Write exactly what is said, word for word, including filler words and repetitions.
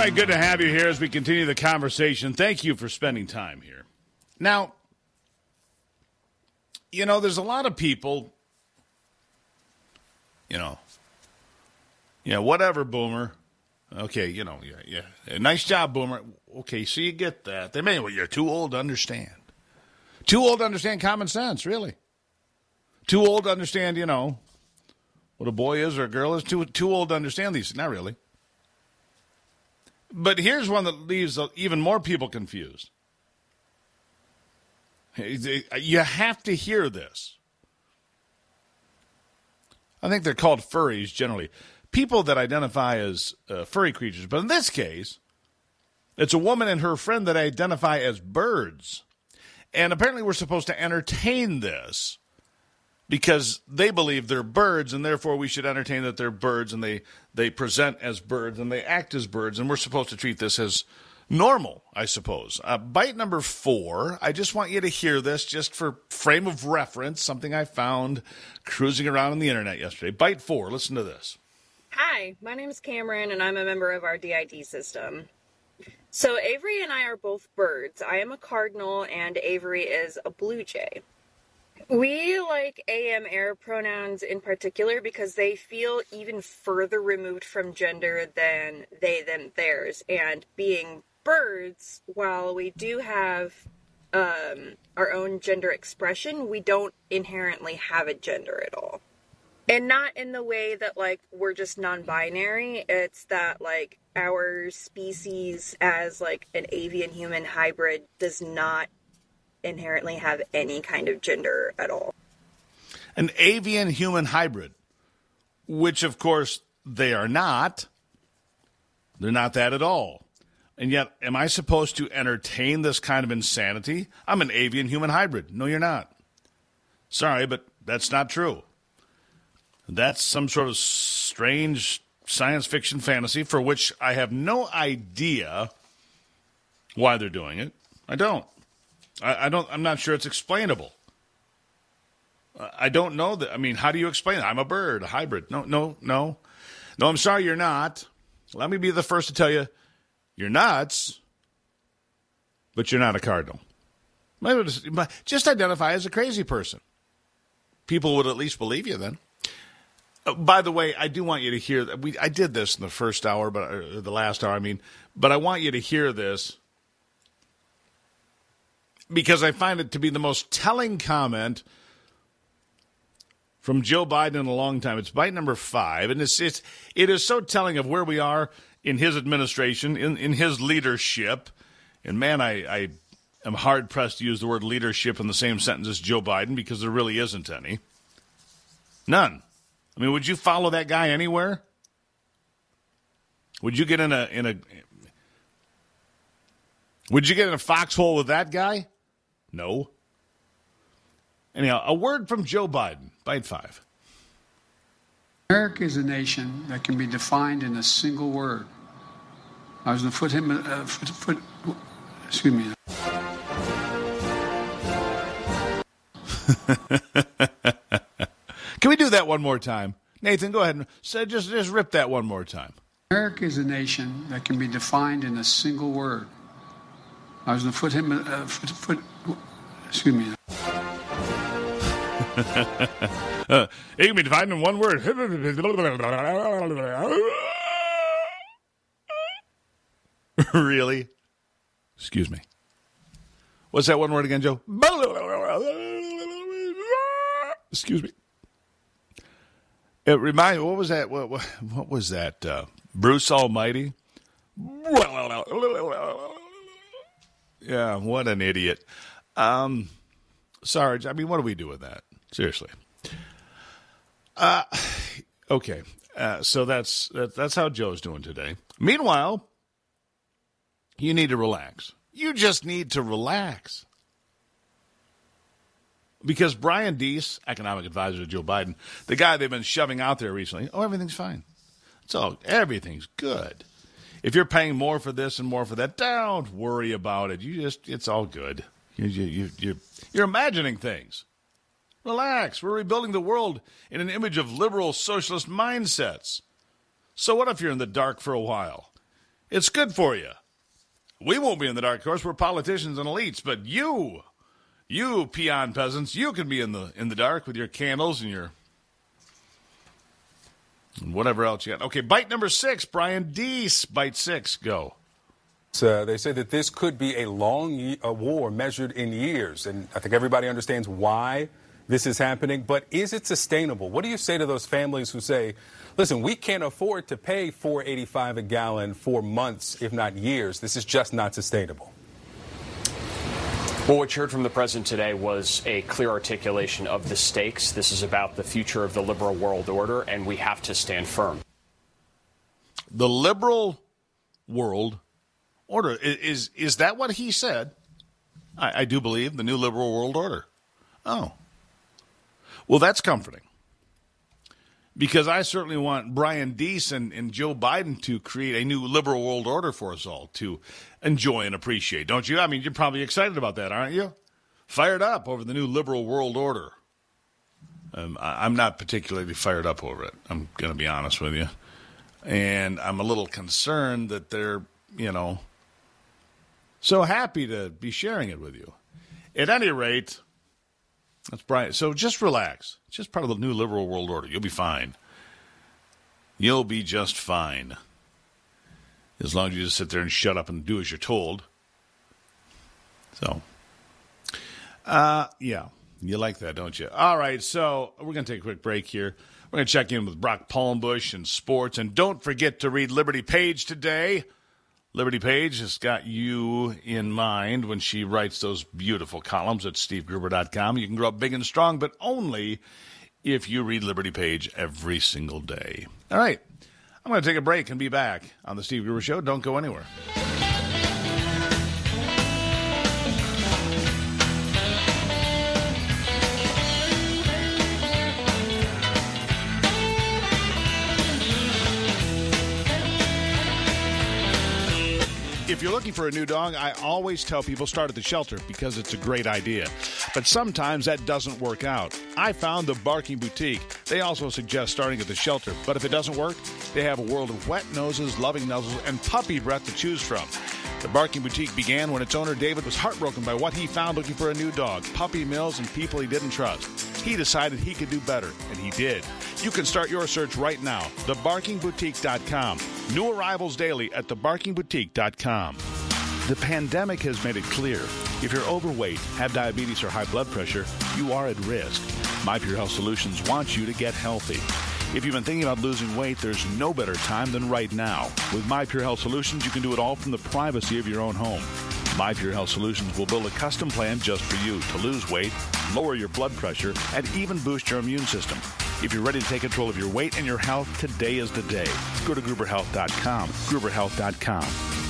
right, good to have you here as we continue the conversation. Thank you for spending time here. Now, you know, there's a lot of people, you know, yeah, whatever, Boomer. Okay, you know, yeah, yeah. Nice job, Boomer. Okay, so you get that. They may, well, you're too old to understand. Too old to understand common sense, really. Too old to understand, you know, what a boy is or a girl is. Too, too old to understand these. Not really. But here's one that leaves even more people confused. You have to hear this. I think they're called furries generally. People that identify as uh, furry creatures. But in this case, it's a woman and her friend that identify as birds. And apparently we're supposed to entertain this because they believe they're birds, and therefore we should entertain that they're birds, and they, they present as birds, and they act as birds, and we're supposed to treat this as normal, I suppose. Uh, bite number four, I just want you to hear this just for frame of reference, something I found cruising around on the internet yesterday. Bite four, listen to this. Hi, my name is Cameron, and I'm a member of our D I D system. So Avery and I are both birds. I am a cardinal, and Avery is a blue jay. We like A M air pronouns in particular because they feel even further removed from gender than they, them, theirs. And being birds, while we do have um, our own gender expression, we don't inherently have a gender at all. And not in the way that, like, we're just non-binary. It's that, like, our species as, like, an avian-human hybrid does not inherently have any kind of gender at all. An avian-human hybrid, which, of course, they are not. They're not that at all. And yet, am I supposed to entertain this kind of insanity? I'm an avian-human hybrid. No, you're not. Sorry, but that's not true. That's some sort of strange science fiction fantasy for which I have no idea why they're doing it. I don't. I, I don't. I'm not sure it's explainable. I don't know that. I mean, how do you explain it? I'm a bird, a hybrid. No, no, no. No, I'm sorry, you're not. Let me be the first to tell you, you're nuts, but you're not a cardinal. Just identify as a crazy person. People would at least believe you then. Uh, by the way, I do want you to hear that. We I did this in the first hour, but uh, the last hour, I mean, but I want you to hear this because I find it to be the most telling comment from Joe Biden in a long time. It's bite number five, and it's it's it is so telling of where we are in his administration, in, in his leadership. And man, I, I am hard pressed to use the word leadership in the same sentence as Joe Biden because there really isn't any. None. I mean, would you follow that guy anywhere? Would you get in a in a Would you get in a foxhole with that guy? No. Anyhow, a word from Joe Biden, bite five. America is a nation that can be defined in a single word. I was going to put him, uh, foot, foot, excuse me. Can we do that one more time? Nathan, go ahead and say, just, just rip that one more time. America is a nation that can be defined in a single word. I was going to put him, uh, foot, foot, excuse me. uh, it can be defined in one word. Really? Excuse me. What's that one word again, Joe? Excuse me. It reminds me, what was that? What, what, what was that? Uh, Bruce Almighty? Yeah, what an idiot. Um, Sarge, I mean, what do we do with that? Seriously. Uh, okay, uh, so that's that, that's how Joe's doing today. Meanwhile, you need to relax. You just need to relax. Because Brian Deese, economic advisor to Joe Biden, the guy they've been shoving out there recently, oh, everything's fine. It's all, everything's good. If you're paying more for this and more for that, don't worry about it. You just, it's all good. You, you, you, you're, you're imagining things. Relax. We're rebuilding the world in an image of liberal socialist mindsets. So what if you're in the dark for a while? It's good for you. We won't be in the dark, of course. We're politicians and elites, but you, you peon peasants, you can be in the in the dark with your candles and your and whatever else you got. Okay, bite number six, Brian Deese. Bite six, go. Uh, they say that this could be a long ye- a war measured in years, and I think everybody understands why this is happening, but is it sustainable? What do you say to those families who say, listen, we can't afford to pay four dollars and eighty-five cents a gallon for months, if not years. This is just not sustainable. Well, what you heard from the president today was a clear articulation of the stakes. This is about the future of the liberal world order, and we have to stand firm. The liberal world order, is is that what he said? I, I do believe the new liberal world order. Oh. Well, that's comforting. Because I certainly want Brian Deese and, and Joe Biden to create a new liberal world order for us all to enjoy and appreciate, don't you? I mean, you're probably excited about that, aren't you? Fired up over the new liberal world order. Um, I, I'm not particularly fired up over it. I'm going to be honest with you. And I'm a little concerned that they're, you know, so happy to be sharing it with you. At any rate, that's Brian. So just relax. It's just part of the new liberal world order. You'll be fine. You'll be just fine. As long as you just sit there and shut up and do as you're told. So, uh, yeah. You like that, don't you? All right, so we're going to take a quick break here. We're going to check in with Brock Palmbush and sports. And don't forget to read Liberty Page today. Liberty Page has got you in mind when she writes those beautiful columns at steve gruber dot com. You can grow up big and strong, but only if you read Liberty Page every single day. All right. I'm going to take a break and be back on the Steve Gruber Show. Don't go anywhere. If you're looking for a new dog, I always tell people start at the shelter because it's a great idea. But sometimes that doesn't work out. I found the Barking Boutique. They also suggest starting at the shelter. But if it doesn't work, they have a world of wet noses, loving nuzzles, and puppy breath to choose from. The Barking Boutique began when its owner, David, was heartbroken by what he found looking for a new dog, puppy mills, and people he didn't trust. He decided he could do better, and he did. You can start your search right now, the barking boutique dot com. New arrivals daily at the barking boutique dot com. The pandemic has made it clear. If you're overweight, have diabetes, or high blood pressure, you are at risk. My Pure Health Solutions wants you to get healthy. If you've been thinking about losing weight, there's no better time than right now. With My Pure Health Solutions, you can do it all from the privacy of your own home. My Pure Health Solutions will build a custom plan just for you to lose weight, lower your blood pressure, and even boost your immune system. If you're ready to take control of your weight and your health, today is the day. Go to gruber health dot com. gruber health dot com.